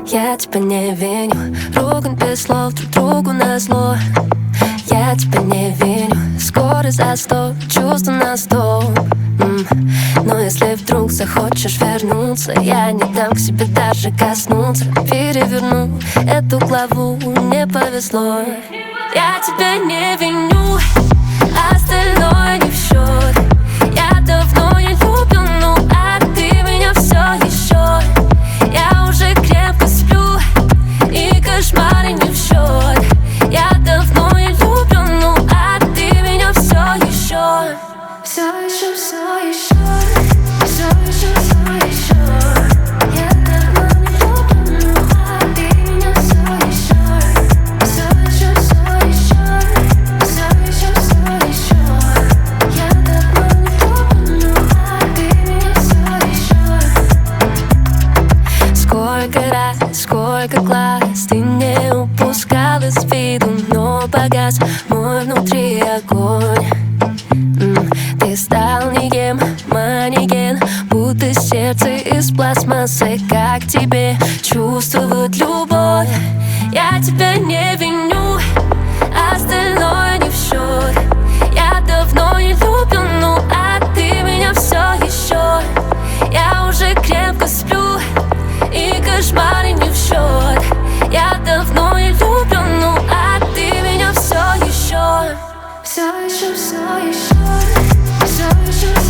Я тебя не виню, ругань без слов друг другу назло. Я тебя не виню, скоро за 100, чувства на стол. Но если вдруг захочешь вернуться, я не дам к себе даже коснуться. Переверну эту главу, мне повезло. Я тебя не виню, остальное не в счет. Я давно не люблю, ну а ты меня все еще. Я уже крепко сплю, и кошмары не в счет. Я давно не люблю, ну а ты меня все еще. Все еще, все еще, все еще, все еще. Я давно не люблю, ну а ты меня все еще. Все еще, все еще, все еще, все еще. Я давно не люблю, ну а ты меня все еще. Сколько раз, сколько глаз ты не упускал из виду, но погас мой внутри огонь. Ты стал никем, манекен, будто сердце из пластмассы. Как тебе чувствовать любовь? Я тебя не виню, остальное не в счет. Я давно не люблю, ну а ты меня все еще. Я уже крепко сплю, и кошмары не в счет. Я давно не люблю, ну а ты меня все еще. Все еще, все еще, все еще.